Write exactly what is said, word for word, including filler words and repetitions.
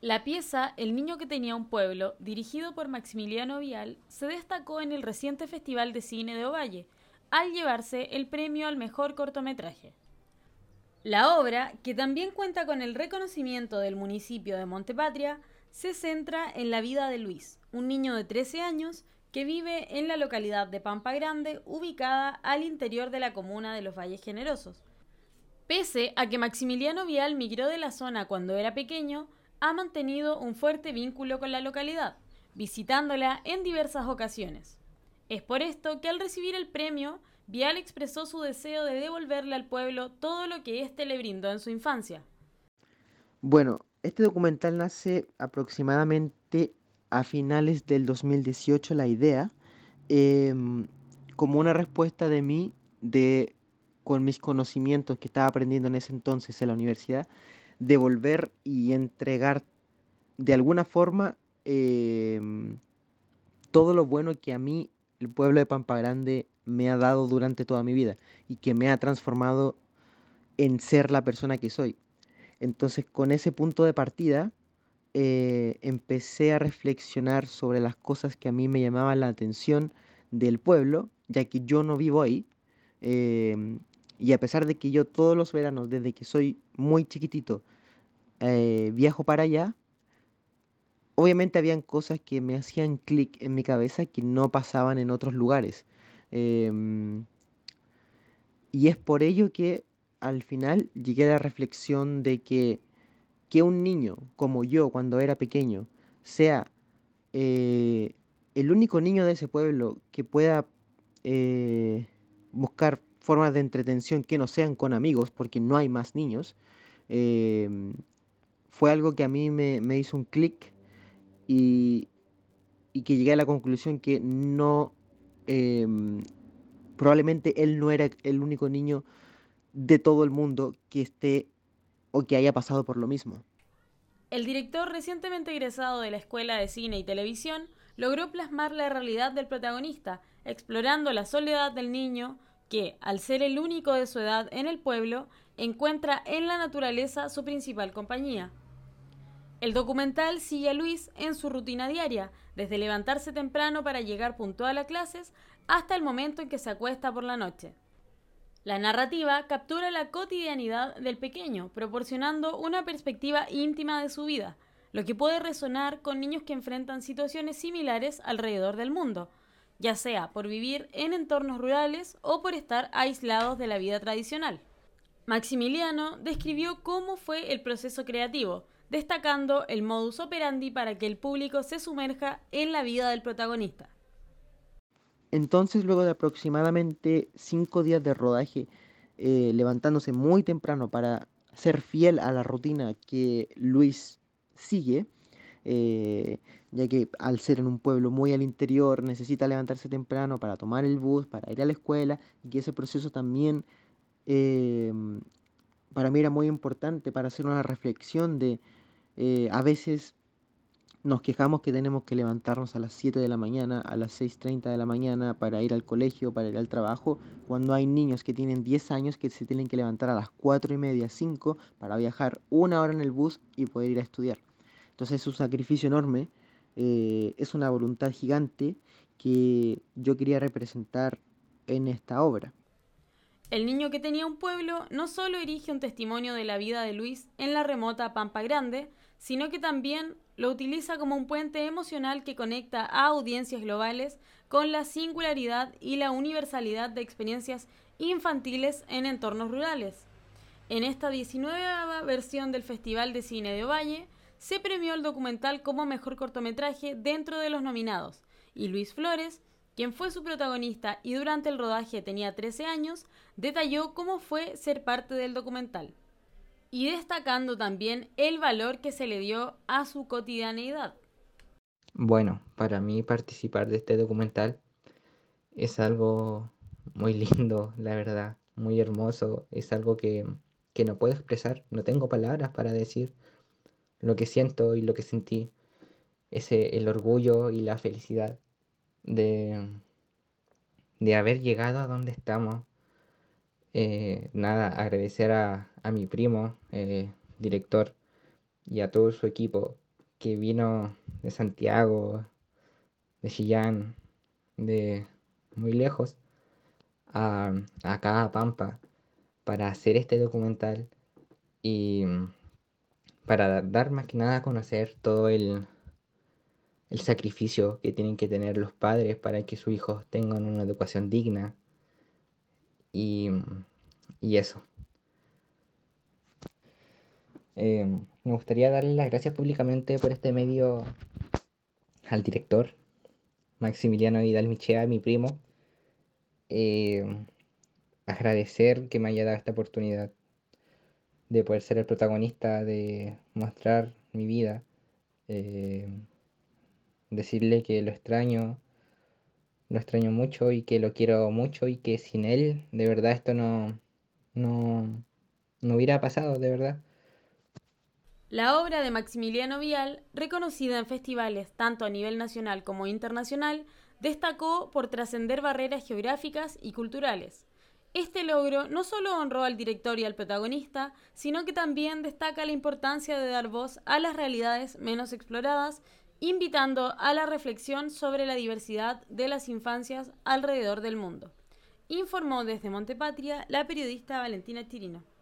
La pieza El niño que tenía un pueblo, dirigido por Maximiliano Vial, se destacó en el reciente Festival de Cine de Ovalle, al llevarse el premio al mejor cortometraje. La obra, que también cuenta con el reconocimiento del municipio de Montepatria, se centra en la vida de Luis, un niño de trece años que vive en la localidad de Pampa Grande, ubicada al interior de la comuna de los Valles Generosos. Pese a que Maximiliano Vial migró de la zona cuando era pequeño, ha mantenido un fuerte vínculo con la localidad, visitándola en diversas ocasiones. Es por esto que al recibir el premio, Vial expresó su deseo de devolverle al pueblo todo lo que éste le brindó en su infancia. Bueno, este documental nace aproximadamente a finales del dos mil dieciocho, la idea, em, como una respuesta de mí, de, con mis conocimientos que estaba aprendiendo en ese entonces en la universidad, devolver y entregar de alguna forma em, todo lo bueno que a mí el pueblo de Pampa Grande me ha dado durante toda mi vida y que me ha transformado en ser la persona que soy. Entonces, con ese punto de partida, eh, empecé a reflexionar sobre las cosas que a mí me llamaban la atención del pueblo, ya que yo no vivo ahí. em, y a pesar de que yo todos los veranos, desde que soy muy chiquitito, eh, viajo para allá, obviamente habían cosas que me hacían clic en mi cabeza que no pasaban en otros lugares. Em, y es por ello que al final llegué a la reflexión de que que un niño como yo cuando era pequeño sea eh, el único niño de ese pueblo que pueda eh, buscar formas de entretención que no sean con amigos, porque no hay más niños, em, fue algo que a mí me, me hizo un clic y, y que llegué a la conclusión que no, em, probablemente él no era el único niño de todo el mundo que esté o que haya pasado por lo mismo. El director recientemente egresado de la Escuela de Cine y Televisión logró plasmar la realidad del protagonista, explorando la soledad del niño que, al ser el único de su edad en el pueblo, encuentra en la naturaleza su principal compañía. El documental sigue a Luis en su rutina diaria, desde levantarse temprano para llegar puntual a clases hasta el momento en que se acuesta por la noche. La narrativa captura la cotidianidad del pequeño, proporcionando una perspectiva íntima de su vida, lo que puede resonar con niños que enfrentan situaciones similares alrededor del mundo, ya sea por vivir en entornos rurales o por estar aislados de la vida tradicional. Maximiliano describió cómo fue el proceso creativo, destacando el modus operandi para que el público se sumerja en la vida del protagonista. Entonces, luego de aproximadamente cinco días de rodaje, eh, levantándose muy temprano para ser fiel a la rutina que Luis sigue, eh, ya que al ser en un pueblo muy al interior necesita levantarse temprano para tomar el bus, para ir a la escuela, y que ese proceso también eh, para mí era muy importante para hacer una reflexión de eh, a veces nos quejamos que tenemos que levantarnos a las siete de la mañana, a las seis treinta de la mañana para ir al colegio, para ir al trabajo, cuando hay niños que tienen diez años que se tienen que levantar a las cuatro y media, cinco para viajar una hora en el bus y poder ir a estudiar. Entonces es un sacrificio enorme, eh, es una voluntad gigante que yo quería representar en esta obra. El niño que tenía un pueblo no solo erige un testimonio de la vida de Luis en la remota Pampa Grande, sino que también lo utiliza como un puente emocional que conecta a audiencias globales con la singularidad y la universalidad de experiencias infantiles en entornos rurales. En esta diecinueva versión del Festival de Cine de Ovalle, se premió el documental como mejor cortometraje dentro de los nominados, y Luis Flores, quien fue su protagonista y durante el rodaje tenía trece años, detalló cómo fue ser parte del documental, y destacando también el valor que se le dio a su cotidianeidad. Bueno, para mí participar de este documental es algo muy lindo, la verdad, muy hermoso, es algo que, que no puedo expresar, no tengo palabras para decir lo que siento y lo que sentí, ese, el orgullo y la felicidad de, de haber llegado a donde estamos. Eh, nada, agradecer a, a mi primo, eh, director, y a todo su equipo que vino de Santiago, de Chillán, de muy lejos, a, acá a Pampa, para hacer este documental y para dar más que nada a conocer todo el, el sacrificio que tienen que tener los padres para que sus hijos tengan una educación digna y, y eso. Eh, me gustaría darle las gracias públicamente por este medio al director Maximiliano Vidal Michea, mi primo. Eh, agradecer que me haya dado esta oportunidad de poder ser el protagonista, de mostrar mi vida, eh, decirle que lo extraño, lo extraño mucho y que lo quiero mucho y que sin él de verdad esto no, no, no hubiera pasado, de verdad. La obra de Maximiliano Vial, reconocida en festivales tanto a nivel nacional como internacional, destacó por trascender barreras geográficas y culturales. Este logro no solo honró al director y al protagonista, sino que también destaca la importancia de dar voz a las realidades menos exploradas, invitando a la reflexión sobre la diversidad de las infancias alrededor del mundo. Informó desde Montepatria la periodista Valentina Chirino.